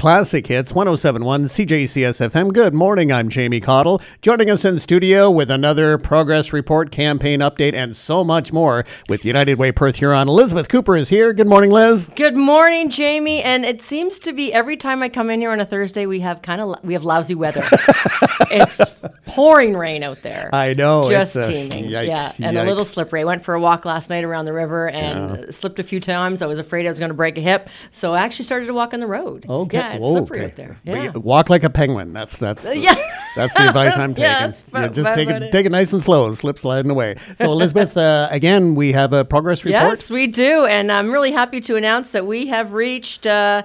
Classic Hits 107.1 CJCS FM. Good morning, I'm Jamie Cottle. Joining us in studio with another progress report, campaign update, and so much more with United Way Perth Huron. Elizabeth Cooper is here. Good morning, Liz. Good morning, Jamie. And it seems to be every time I come in here on a Thursday, we have lousy weather. It's pouring rain out there. I know. Just teeming. Yikes, and a little slippery. I went for a walk last night around the river and slipped a few times. I was afraid I was going to break a hip. So I actually started to walk on the road. Okay. Yeah, it's slippery out there. Yeah. Walk like a penguin. That's the advice I'm taking. Just take it nice and slow, slip sliding away. So Elizabeth, again, we have a progress report. Yes, we do, and I'm really happy to announce that we have reached 80%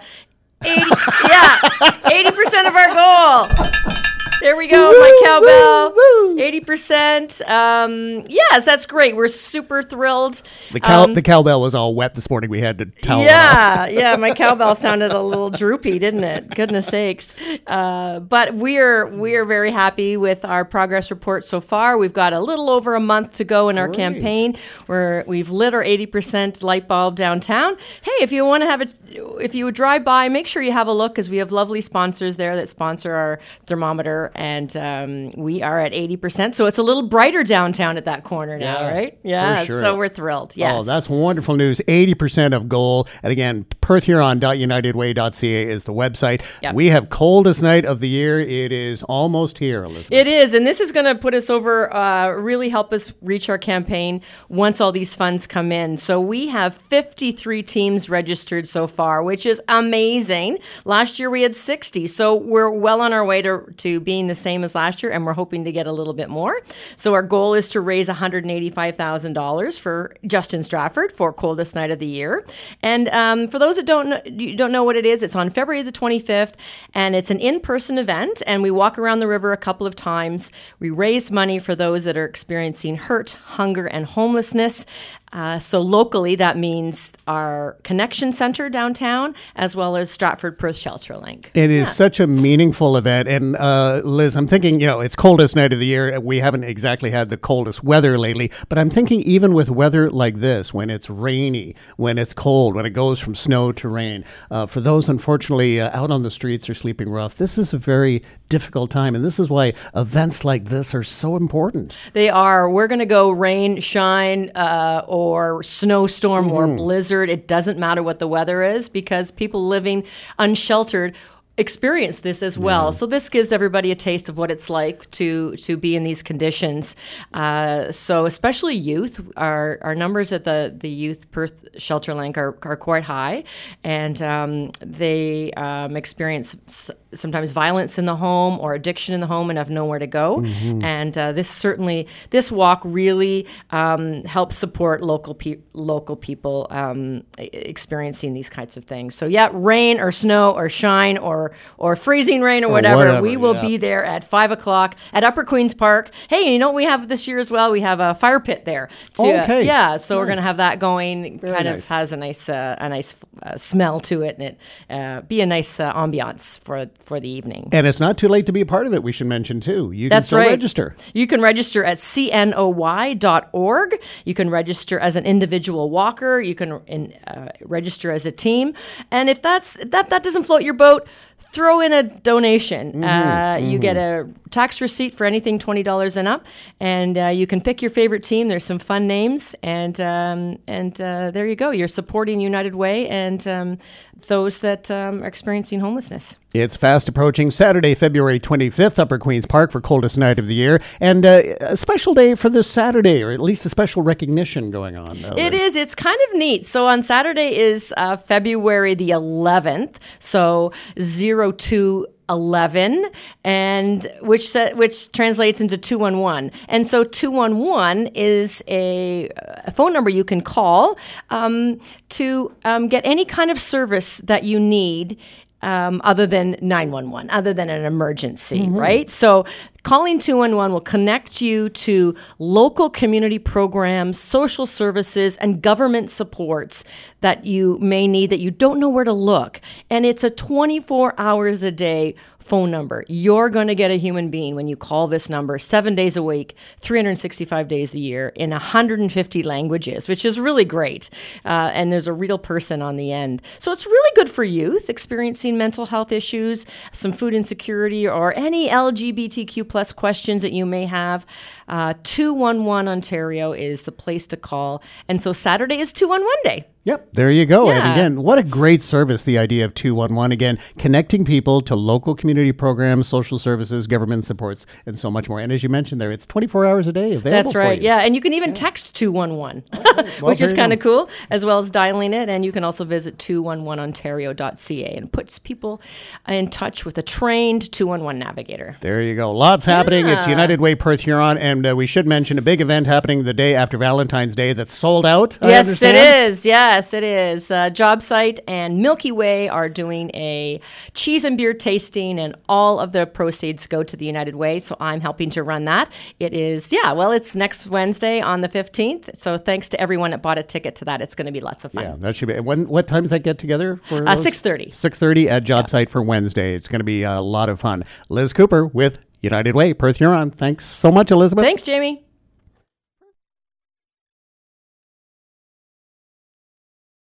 of our goal. There we go, my cowbell. 80%. Yes, that's great. We're super thrilled. The cowbell was all wet this morning. We had to towel it off. Yeah, my cowbell sounded a little droopy, didn't it? Goodness sakes. But we're very happy with our progress report so far. We've got a little over a month to go in our campaign. We've lit our 80% light bulb downtown. Hey, if you want to if you would drive by, make sure you have a look because we have lovely sponsors there that sponsor our thermometer. And we are at 80%. So it's a little brighter downtown at that corner now, right? Yeah, sure. So we're thrilled. Yes. Oh, that's wonderful news. 80% of goal. And again, perthhuron.unitedway.ca is the website. Yep. We have coldest night of the year. It is almost here, Elizabeth. It is. And this is going to put us over, really help us reach our campaign once all these funds come in. So we have 53 teams registered so far, which is amazing. Last year we had 60. So we're well on our way to being the same as last year, and we're hoping to get a little bit more. So our goal is to raise $185,000 for Justin Stratford for coldest night of the year. And for those that don't know what it is, it's on February the 25th, and it's an in-person event, and we walk around the river a couple of times. We raise money for those that are experiencing hurt, hunger, and homelessness. So locally, that means our Connection Center downtown, as well as Stratford Perth Shelter Link. It is such a meaningful event. And Liz, I'm thinking, it's coldest night of the year. We haven't exactly had the coldest weather lately, but I'm thinking even with weather like this, when it's rainy, when it's cold, when it goes from snow to rain, for those unfortunately out on the streets or sleeping rough, this is a very difficult time. And this is why events like this are so important. They are. We're going to go rain, shine, or snowstorm or blizzard. It doesn't matter what the weather is because people living unsheltered experience this as well. Yeah. So this gives everybody a taste of what it's like to be in these conditions. So especially youth, our numbers at the Youth Perth Shelter Link are quite high, and they experience sometimes violence in the home or addiction in the home and have nowhere to go. Mm-hmm. And this walk really helps support local people experiencing these kinds of things. So rain or snow or shine or freezing rain or whatever, we will be there at 5:00 at Upper Queen's Park. Hey, you know what we have this year as well? We have a fire pit there. So nice. We're going to have that going. Very kind of has a nice smell to it, and it be a nice ambiance for the evening. And it's not too late to be a part of it, we should mention too. You can still register. You can register at cnoy.org. You can register as an individual walker. You can register as a team. And if that doesn't float your boat, throw in a donation. You get a tax receipt for anything $20 and up, and you can pick your favorite team. There's some fun names, and there you go. You're supporting United Way and those that are experiencing homelessness. It's fast approaching Saturday, February 25th, Upper Queen's Park for coldest night of the year, and a special day for this Saturday, or at least a special recognition going on. It is. It's kind of neat. So on Saturday is February the 11th, so 0211, and which translates into 211. And so 211 is a phone number you can call to get any kind of service that you need other than 911, other than an emergency, right? So calling 211 will connect you to local community programs, social services, and government supports that you may need that you don't know where to look. And it's a 24 hours a day phone number. You're going to get a human being when you call this number 7 days a week, 365 days a year in 150 languages, which is really great. And there's a real person on the end. So it's really good for youth experiencing mental health issues, some food insecurity, or any LGBTQ plus questions that you may have. 211 Ontario is the place to call. And so Saturday is 211 Day. Yep, there you go. Yeah. And again, what a great service, the idea of 211. Again, connecting people to local community programs, social services, government supports, and so much more. And as you mentioned there, it's 24 hours a day available. That's right. for you. Yeah. And you can even text 211, which is kind of cool, as well as dialing it. And you can also visit 211ontario.ca and puts people in touch with a trained 211 navigator. There you go. Lots happening. It's United Way Perth Huron. And we should mention a big event happening the day after Valentine's Day that's sold out. Yes, it is. Yes, it is. Job Site and Milky Way are doing a cheese and beer tasting, and all of the proceeds go to the United Way. So I'm helping to run that. It is, it's next Wednesday on the 15th. So thanks to everyone that bought a ticket to that. It's going to be lots of fun. Yeah, that should be. What time does that get together for? 6:30. 6:30 at Job Site for Wednesday. It's going to be a lot of fun. Liz Cooper with United Way, Perth Huron. Thanks so much, Elizabeth. Thanks, Jamie.